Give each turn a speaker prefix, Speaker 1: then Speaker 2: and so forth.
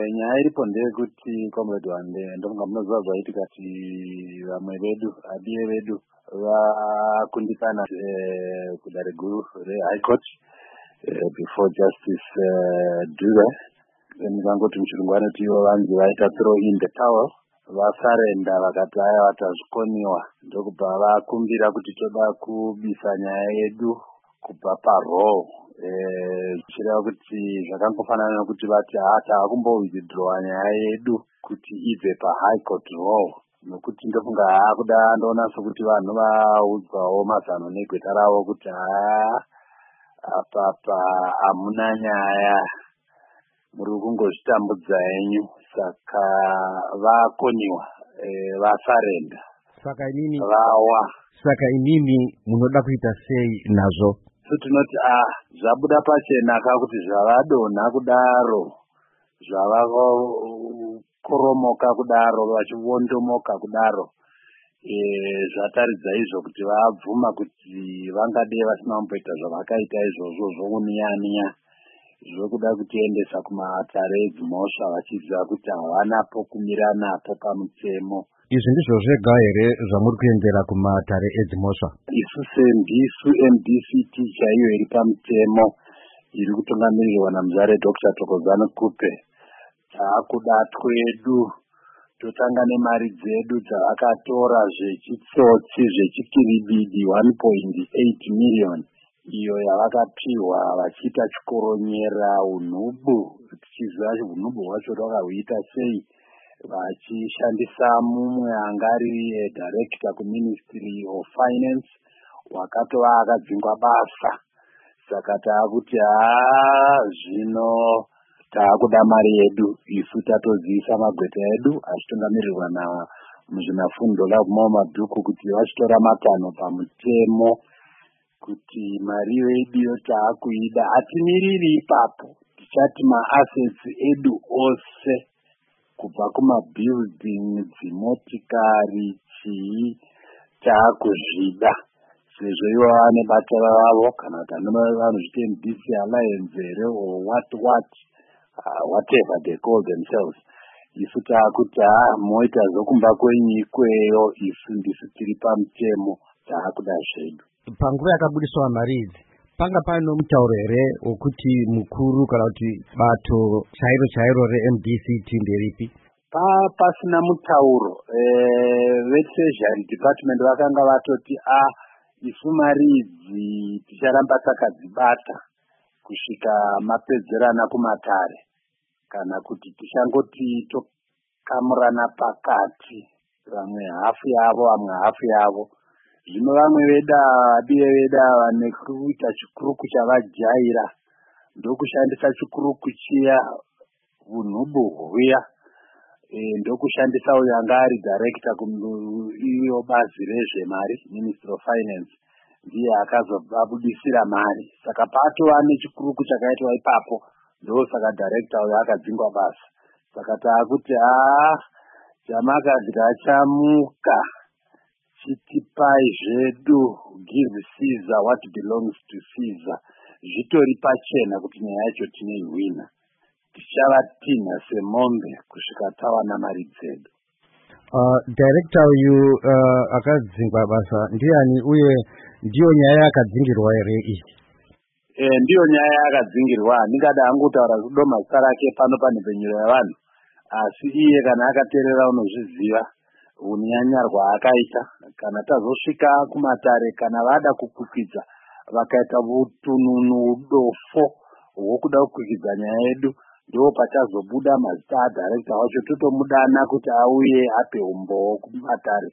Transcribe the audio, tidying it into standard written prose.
Speaker 1: nyaya iripo ndeyekuti comrade Wande ndonga munoziva zvaitika kuti vamwe vedu adiye vedu vakundikana kudare guru reHigh Court before Justice Dube. Ndikangoti muchirungu vanoti ivo vanzi vaita throw in the towel, vasarenda vakati aya vatazvikoniwa, ndokubva vakumbira kuti toda kubisa nyaya yedu kubva parole. Zvichireva kuti zvakangofanana nokuti vati taakumbowithdrawa nyaya yedu kuti ibve paHigh Court role, nokuti ndofunga kuda ndoona sokuti vanhu vaudzwawo mazano negweta ravo kuti apa hamuna nyaya, muri kungozvitambudza henyu, saka vakoniwa, vasarenda, vawa.
Speaker 2: Saka inini munoda kuita sei nazvo?
Speaker 1: So tinoti zvabuda pachena kuti zvavadonha kudaro, zvavakoromoka kudaro, vachivondomoka kudaro, zvataridza izvo kuti vabvuma kuti vangade vasina kumboita zvavakaita izvozvo zvouniya-niya, zvokuda kutiendesa kumatare edzimhosva vachiziva kuti havana pokumira napo pamutemo.
Speaker 2: Izvi ndizvo zvega here zvamuri kuendera kumatare edzimhosva?
Speaker 1: Isu sendisu MDCT chaiyo iri pamutemo, iri kutungamirirwa namuzare Dr. Thokozani Kupe, taakuda twedu totanga nemari dzedu dzavakatora zvechitsotsi zvechikiribidi 1.8 million, iyo yavakapiwa vachiita chikoronyera unhubu, tichiziva unhubu hwacho rwakahuita sei, vachishandisa mumwe angari director kuMinistry of Finance wakatova akadzingwa basa. Saka taakuti zvino taakuda mari yedu, isu tatoziisa magweta edu achitungamirirwa namuzvinafundo lakumao mabhuku kuti vachitora matanho pamutemo kuti mari yedu taakuida. Hatimiriri ipapo, tichati maassets edu ose kubva kumabuilding, dzimotikari, chii, taakuzvida. Sezvo ivo vane bata ravo, kana kuti vanozviti MDC Alliance here or whatever they call themselves. Isu taakuti moita zvokumba kwenyu ikweyo, isu ndisu tiri pamutemo, taakuda zvedu.
Speaker 2: Panguva yakabudiswa mari idzi, panga pane mutauro here wokuti mukuru kana kuti bato chairo reMDCT nderipi?
Speaker 1: Pasina mutauro. Vetreasury department vakanga vatoti isu mari idzi ticharamba takadzibata kusvika mapedzerana kumatare, kana kuti tichangoti tokamurana pakati, vamwe hafu yavo vamwe hafu yavo. Zvino vamwe adiye veda nekuita chikuruku chavajaira ndokushandisa chikuruku chiya, unhubu huya, ndokushandisa uyo anga ari director iyo bazi rezvemari, Ministry of Finance, ndiye akazobudisira mari. Saka patova nechikuruku chakaitwa ipapo, ndosaka director uyo akadzingwa basa. Saka taakuti chamakadya chamuka, chitipai zvedu, give Caesar what belongs to Caesar. Zvitori pachena kuti nyaya yacho tinoihwina, tichavatinha semombe kusvika tawana mari dzedu.
Speaker 2: Director uyu akadzingwa basa ndiani, uye ndiyo nyaya yakadzingirwa here iyi?
Speaker 1: Ndiyo nyaya yakadzingirwa. Ndingada hangu kutaura kudoma zita rake pano panhepfenyuro yavanhu, asi iye kana akateerera unozviziva unyanya rwaakaita. Kana tazosvika kumatare, kana vada kukwikidza vakaita utununu udofo hwokuda kukwikidza nyaya yedu, ndo pachazobuda mazita adirector wacho, totomudana kuti auye ape umbowo kumatare